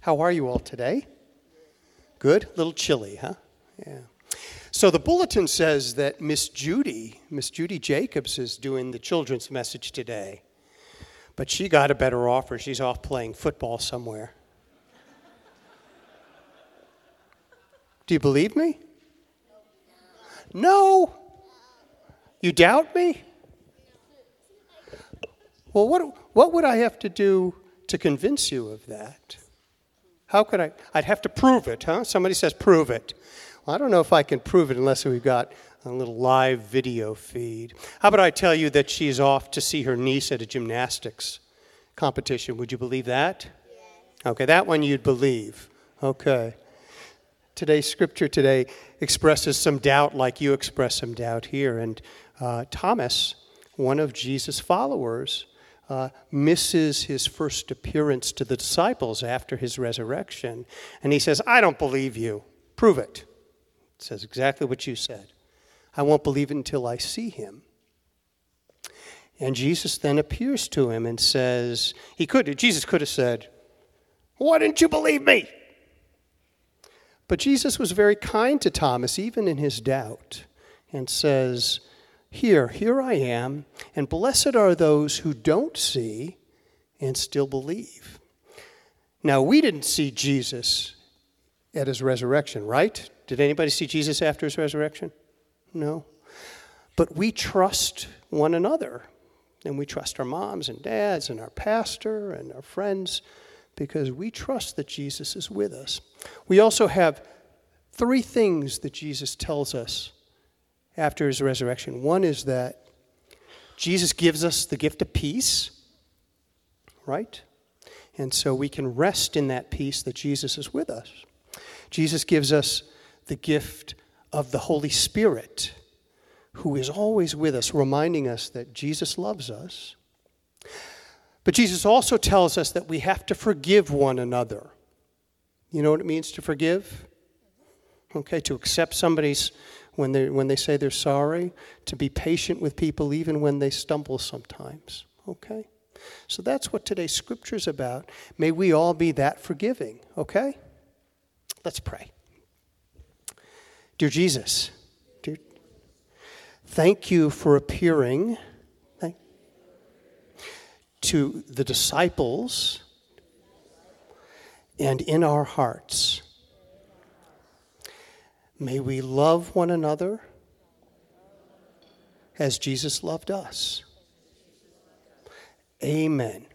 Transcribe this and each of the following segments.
How are you all today? Good? A little chilly, huh? Yeah. So the bulletin says that Miss Judy Jacobs is doing the children's message today. But she got a better offer. She's off playing football somewhere. Do you believe me? No. You doubt me? Well, what would I have to do to convince you of that? How could I? I'd have to prove it, huh? Somebody says prove it. Well, I don't know if I can prove it unless we've got a little live video feed. How about I tell you that she's off to see her niece at a gymnastics competition? Would you believe that? Yes. Okay, that one you'd believe. Okay. Today's scripture today expresses some doubt like you express some doubt here. And Thomas, one of Jesus' followers, misses his first appearance to the disciples after his resurrection. And he says, I don't believe you. Prove it. It says exactly what you said. I won't believe it until I see him. And Jesus then appears to him and says, Jesus could have said, why didn't you believe me? But Jesus was very kind to Thomas, even in his doubt, and says, Here I am, and blessed are those who don't see and still believe. Now, we didn't see Jesus at his resurrection, right? Did anybody see Jesus after his resurrection? No. But we trust one another, and we trust our moms and dads and our pastor and our friends, because we trust that Jesus is with us. We also have 3 things that Jesus tells us after his resurrection. One is that Jesus gives us the gift of peace, right? And so we can rest in that peace that Jesus is with us. Jesus gives us the gift of the Holy Spirit, who is always with us, reminding us that Jesus loves us. But Jesus also tells us that we have to forgive one another. You know what it means to forgive? Okay, to accept somebody's, when they say they're sorry, to be patient with people even when they stumble sometimes. Okay? So that's what today's scripture is about. May we all be that forgiving. Okay? Let's pray. Dear Jesus, thank you for appearing to the disciples and in our hearts. May we love one another as Jesus loved us. Amen.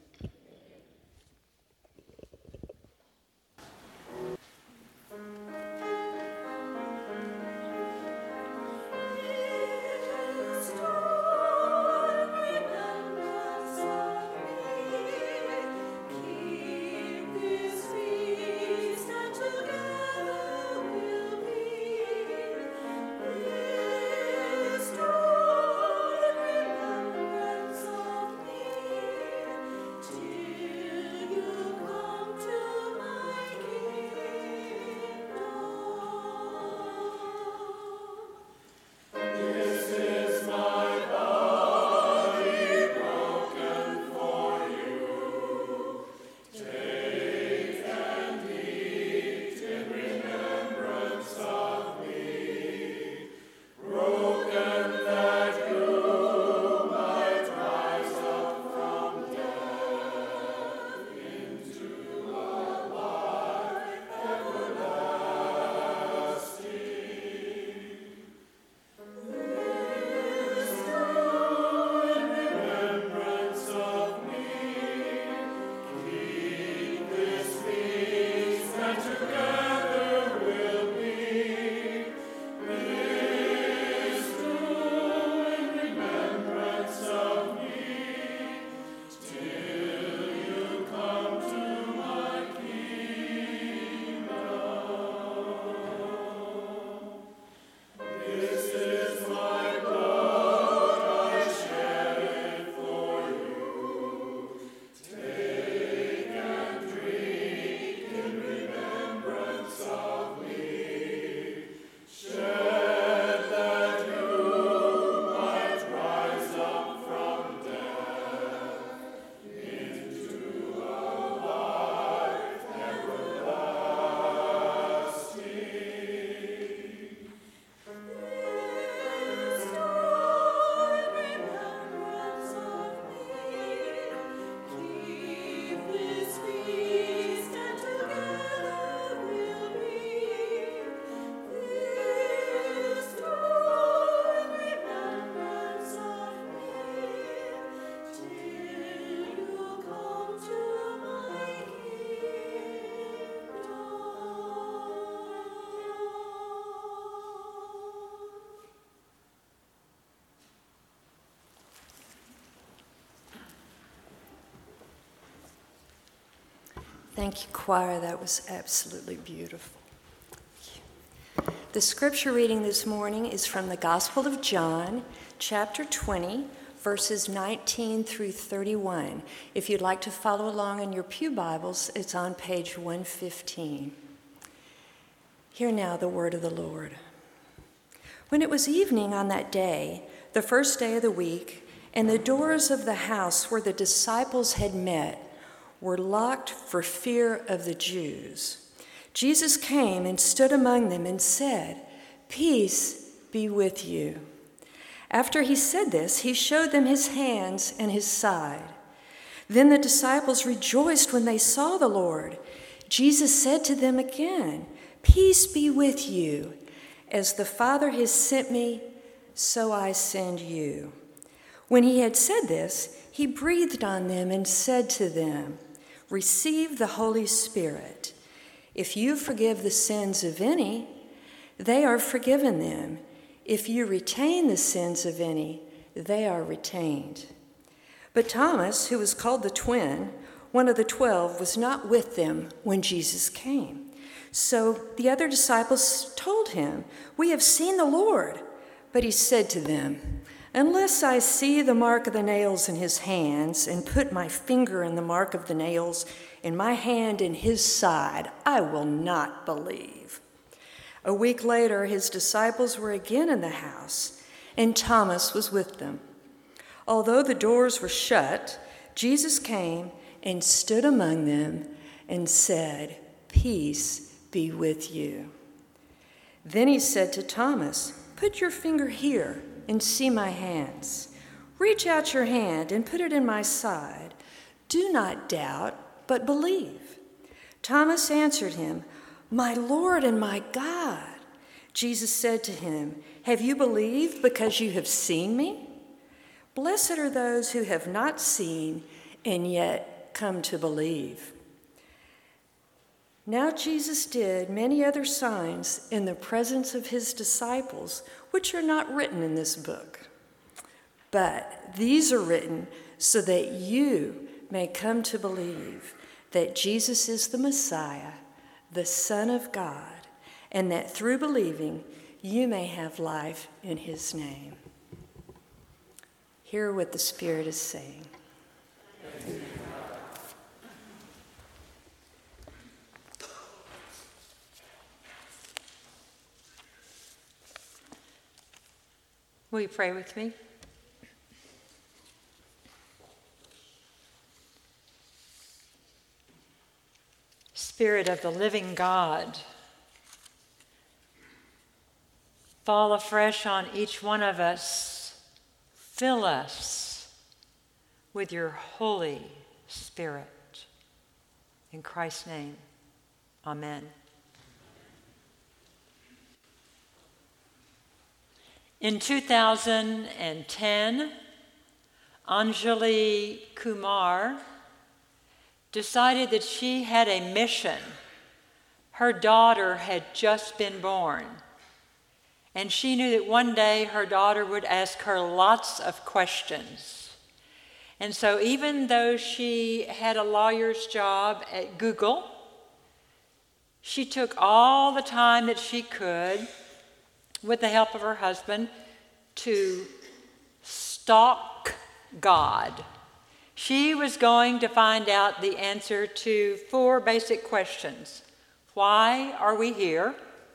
Thank you, choir. That was absolutely beautiful. The scripture reading this morning is from the Gospel of John, chapter 20, verses 19 through 31. If you'd like to follow along in your pew Bibles, it's on page 115. Hear now the word of the Lord. When it was evening on that day, the first day of the week, and the doors of the house where the disciples had met were locked for fear of the Jews, Jesus came and stood among them and said, "Peace be with you." After he said this, he showed them his hands and his side. Then the disciples rejoiced when they saw the Lord. Jesus said to them again, "Peace be with you. As the Father has sent me, so I send you." When he had said this, he breathed on them and said to them, "Receive the Holy Spirit. If you forgive the sins of any, they are forgiven them. If you retain the sins of any, they are retained." But Thomas, who was called the twin, one of the 12, was not with them when Jesus came. So the other disciples told him, "We have seen the Lord." But he said to them, "Unless I see the mark of the nails in his hands and put my finger in the mark of the nails and my hand in his side, I will not believe." A week later, his disciples were again in the house, and Thomas was with them. Although the doors were shut, Jesus came and stood among them and said, "Peace be with you." Then he said to Thomas, "Put your finger here and see my hands. Reach out your hand and put it in my side. Do not doubt, but believe." Thomas answered him, "My Lord and my God." Jesus said to him, "Have you believed because you have seen me? Blessed are those who have not seen and yet come to believe." Now Jesus did many other signs in the presence of his disciples, which are not written in this book. But these are written so that you may come to believe that Jesus is the Messiah, the Son of God, and that through believing you may have life in his name. Hear what the Spirit is saying. Will you pray with me? Spirit of the living God, fall afresh on each one of us. Fill us with your Holy Spirit. In Christ's name, amen. In 2010, Anjali Kumar decided that she had a mission. Her daughter had just been born, and she knew that one day her daughter would ask her lots of questions. And so even though she had a lawyer's job at Google, she took all the time that she could, with the help of her husband, to stalk God. She was going to find out the answer to 4 basic questions. Why are we here?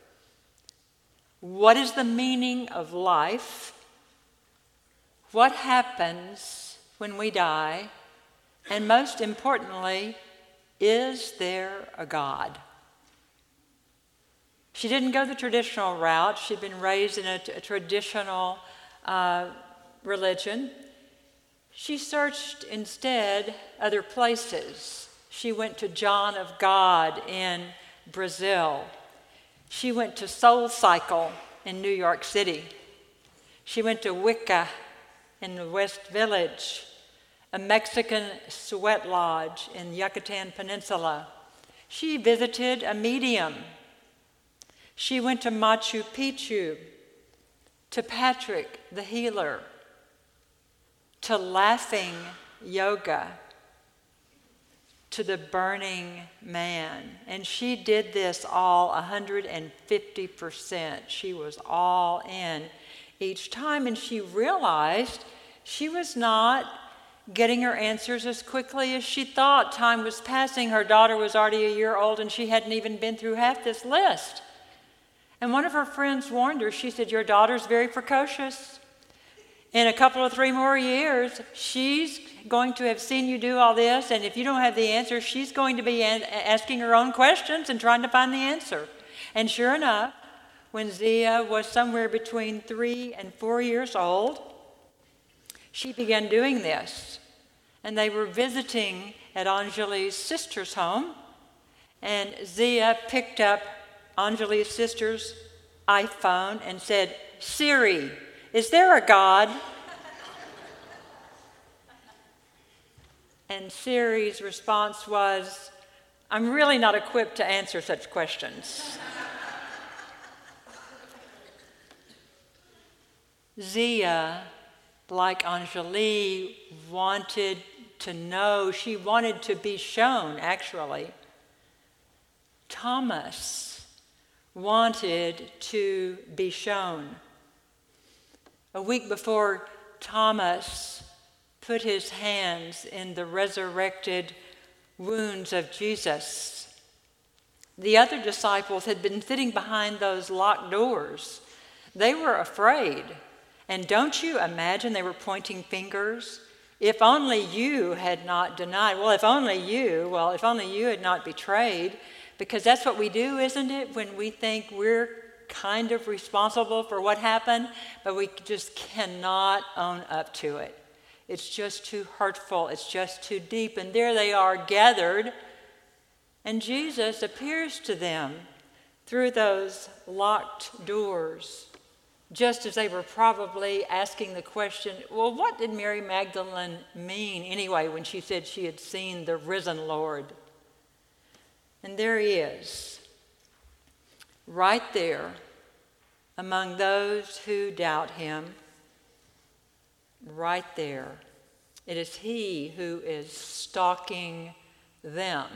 What is the meaning of life? What happens when we die? And most importantly, is there a God? She didn't go the traditional route. She'd been raised in a traditional religion. She searched instead other places. She went to John of God in Brazil. She went to Soul Cycle in New York City. She went to Wicca in the West Village, a Mexican sweat lodge in Yucatan Peninsula. She visited a medium. She went to Machu Picchu, to Patrick the Healer, to Laughing Yoga, to the burning man. And she did this all 150%. She was all in each time, and she realized she was not getting her answers as quickly as she thought. Time was passing. Her daughter was already a year old, and she hadn't even been through half this list. And one of her friends warned her. She said, "Your daughter's very precocious. In a couple of 3 more years, she's going to have seen you do all this, and if you don't have the answer, she's going to be asking her own questions and trying to find the answer." And sure enough, when Zia was somewhere between 3 and 4 years old, she began doing this. And they were visiting at Anjali's sister's home, and Zia picked up Anjali's sister's iPhone and said, "Siri, is there a God?" And Siri's response was, "I'm really not equipped to answer such questions." Zia, like Anjali, wanted to know. She wanted to be shown, actually. Thomas wanted to be shown. A week before Thomas put his hands in the resurrected wounds of Jesus, the other disciples had been sitting behind those locked doors. They were afraid. And don't you imagine they were pointing fingers? If only you had not denied. If only you had not betrayed. Because that's what we do, isn't it? When we think we're kind of responsible for what happened, but we just cannot own up to it. It's just too hurtful. It's just too deep. And there they are gathered. And Jesus appears to them through those locked doors, just as they were probably asking the question, well, what did Mary Magdalene mean anyway when she said she had seen the risen Lord? And there he is, right there among those who doubt him, right there. It is he who is stalking them.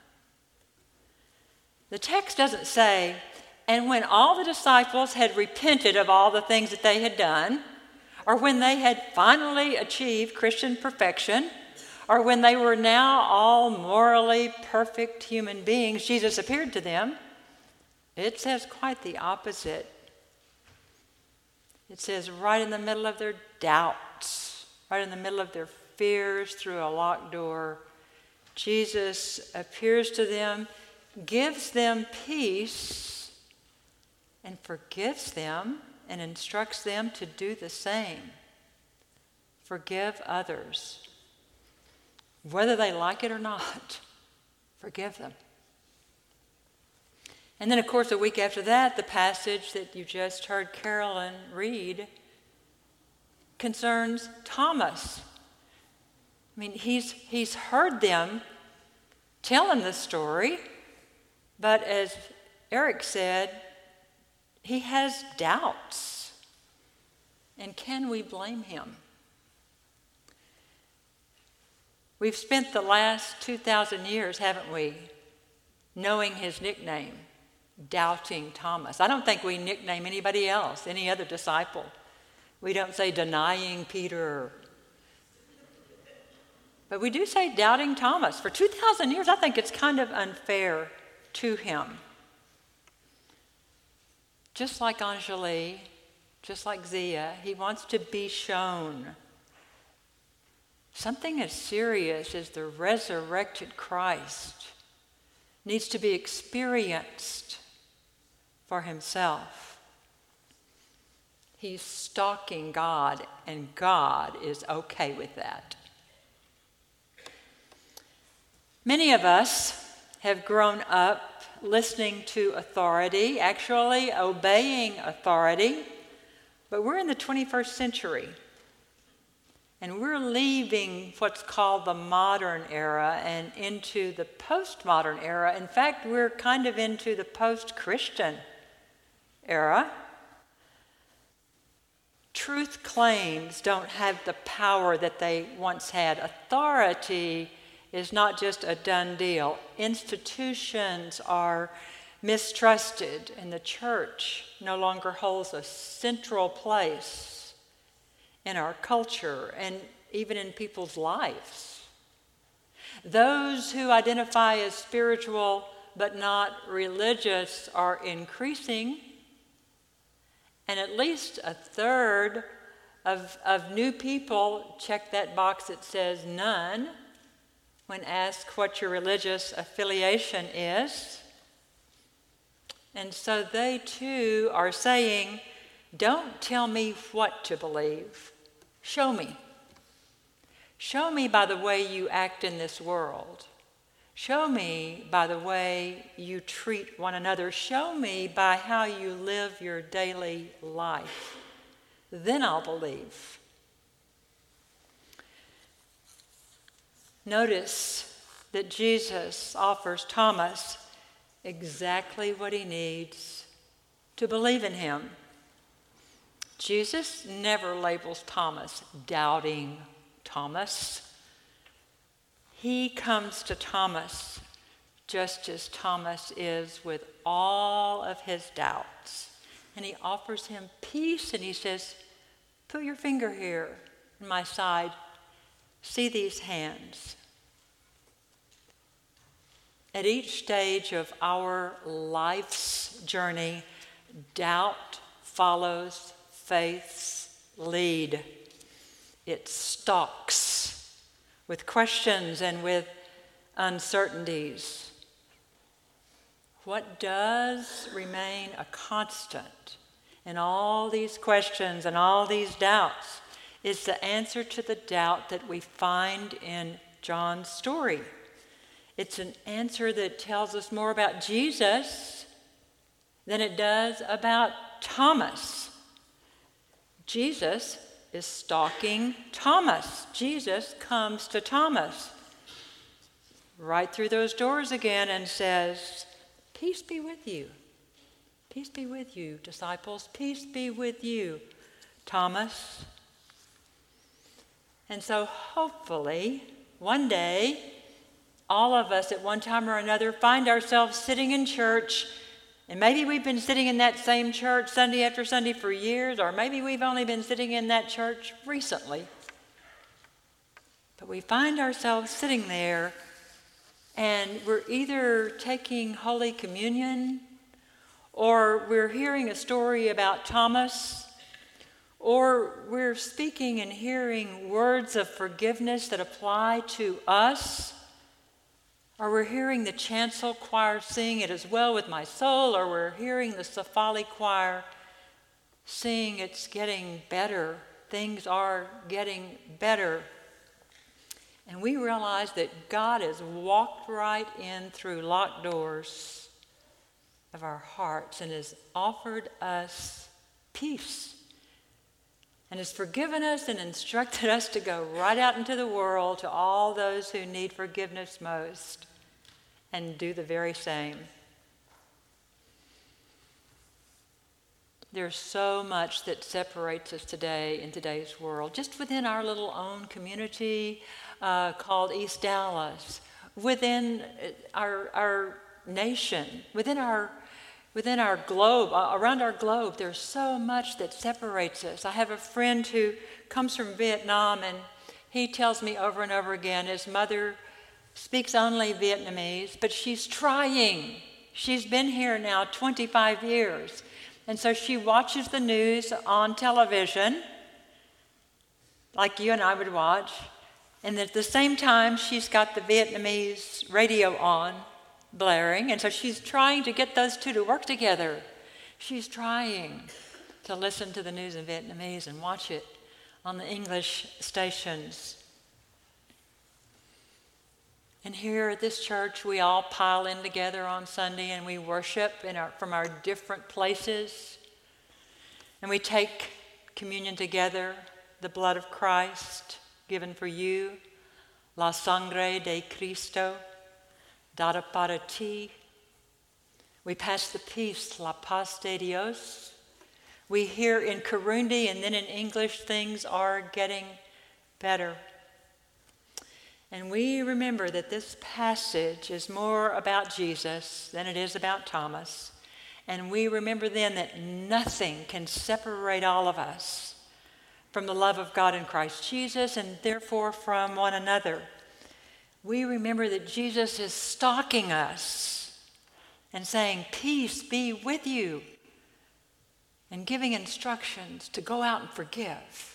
The text doesn't say, "And when all the disciples had repented of all the things that they had done," or when they had finally achieved Christian perfection, or when they were now all morally perfect human beings, Jesus appeared to them. It says quite the opposite. It says right in the middle of their doubts, right in the middle of their fears through a locked door, Jesus appears to them, gives them peace, and forgives them and instructs them to do the same. Forgive others. Whether they like it or not, forgive them. And then, of course, a week after that, the passage that you just heard Carolyn read concerns Thomas. I mean, he's heard them tell him the story, but as Eric said, he has doubts. And can we blame him? We've spent the last 2,000 years, haven't we, knowing his nickname, Doubting Thomas. I don't think we nickname anybody else, any other disciple. We don't say Denying Peter. But we do say Doubting Thomas. For 2,000 years, I think it's kind of unfair to him. Just like Anjali, just like Zia, he wants to be shown. Something as serious as the resurrected Christ needs to be experienced for himself. He's stalking God, and God is okay with that. Many of us have grown up listening to authority, actually obeying authority, but we're in the 21st century. And we're leaving what's called the modern era and into the postmodern era. In fact, we're kind of into the post-Christian era. Truth claims don't have the power that they once had. Authority is not just a done deal. Institutions are mistrusted, and the church no longer holds a central place in our culture and even in people's lives. Those who identify as spiritual but not religious are increasing, and at least a third of new people check that box that says none when asked what your religious affiliation is. And so they too are saying, don't tell me what to believe. Show me. Show me by the way you act in this world. Show me by the way you treat one another. Show me by how you live your daily life. Then I'll believe. Notice that Jesus offers Thomas exactly what he needs to believe in him. Jesus never labels Thomas doubting Thomas. He comes to Thomas just as Thomas is with all of his doubts. And he offers him peace, and he says, put your finger here in my side. See these hands. At each stage of our life's journey, doubt follows faith's lead. It stalks with questions and with uncertainties. What does remain a constant in all these questions and all these doubts is the answer to the doubt that we find in John's story. It's an answer that tells us more about Jesus than it does about Thomas. Jesus is stalking Thomas. Jesus comes to Thomas right through those doors again and says, peace be with you. Peace be with you, disciples. Peace be with you, Thomas. And so hopefully, one day, all of us at one time or another find ourselves sitting in church, and maybe we've been sitting in that same church Sunday after Sunday for years, or maybe we've only been sitting in that church recently. But we find ourselves sitting there, and we're either taking Holy Communion, or we're hearing a story about Thomas, or we're speaking and hearing words of forgiveness that apply to us, or we're hearing the chancel choir sing It Is Well With My Soul, or we're hearing the Safali choir sing It's Getting Better. Things are getting better. And we realize that God has walked right in through locked doors of our hearts and has offered us peace and has forgiven us and instructed us to go right out into the world to all those who need forgiveness most and do the very same. There's so much that separates us today in today's world, just within our little own community called East Dallas, within our nation, within our globe, around our globe. There's so much that separates us. I have a friend who comes from Vietnam, and he tells me over and over again his mother speaks only Vietnamese, but she's trying. She's been here now 25 years. And so she watches the news on television, like you and I would watch, and at the same time she's got the Vietnamese radio on, blaring, and so she's trying to get those two to work together. She's trying to listen to the news in Vietnamese and watch it on the English stations. And here at this church, we all pile in together on Sunday and we worship from our different places. And we take communion together, the blood of Christ given for you, la sangre de Cristo, dada para ti. We pass the peace, la paz de Dios. We hear in Kirundi and then in English, things are getting better. And we remember that this passage is more about Jesus than it is about Thomas. And we remember then that nothing can separate all of us from the love of God in Christ Jesus, and therefore from one another. We remember that Jesus is stalking us and saying, "Peace be with you," and giving instructions to go out and forgive.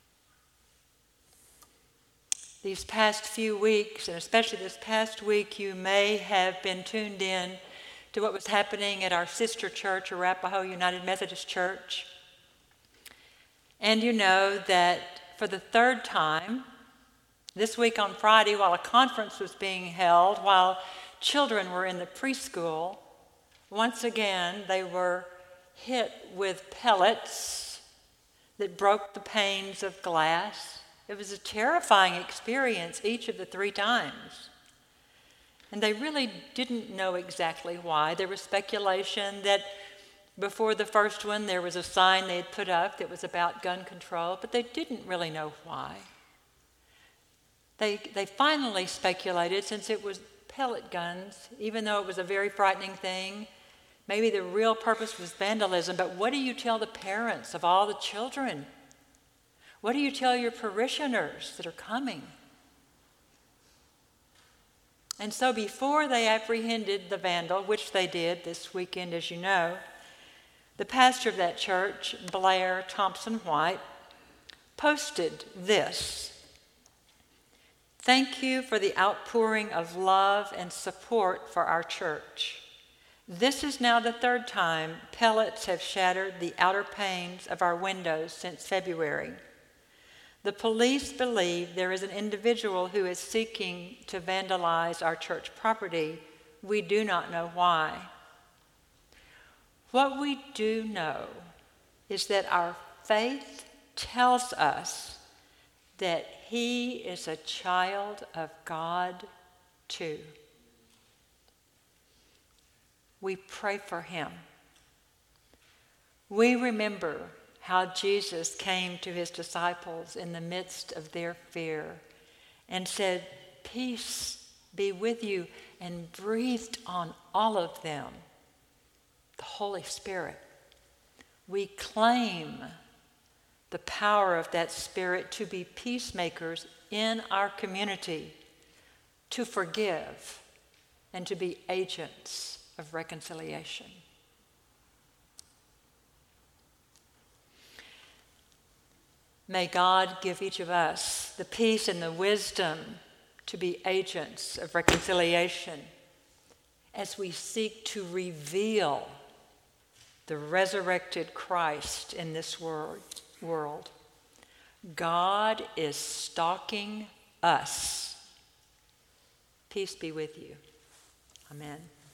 These past few weeks, and especially this past week, you may have been tuned in to what was happening at our sister church, Arapahoe United Methodist Church. And you know that for the third time, this week on Friday, while a conference was being held, while children were in the preschool, once again they were hit with pellets that broke the panes of glass. It was a terrifying experience each of the 3 times. And they really didn't know exactly why. There was speculation that before the first one there was a sign they had put up that was about gun control, but they didn't really know why. They finally speculated, since it was pellet guns, even though it was a very frightening thing, maybe the real purpose was vandalism. But what do you tell the parents of all the children? What do you tell your parishioners that are coming? And so before they apprehended the vandal, which they did this weekend, as you know, the pastor of that church, Blair Thompson White, posted this: "Thank you for the outpouring of love and support for our church. This is now the 3rd time pellets have shattered the outer panes of our windows since February. The police believe there is an individual who is seeking to vandalize our church property. We do not know why. What we do know is that our faith tells us that he is a child of God too. We pray for him. We remember how Jesus came to his disciples in the midst of their fear and said, "Peace be with you," and breathed on all of them the Holy Spirit. We claim the power of that Spirit to be peacemakers in our community, to forgive, and to be agents of reconciliation. May God give each of us the peace and the wisdom to be agents of reconciliation as we seek to reveal the resurrected Christ in this world. God is stalking us. Peace be with you. Amen.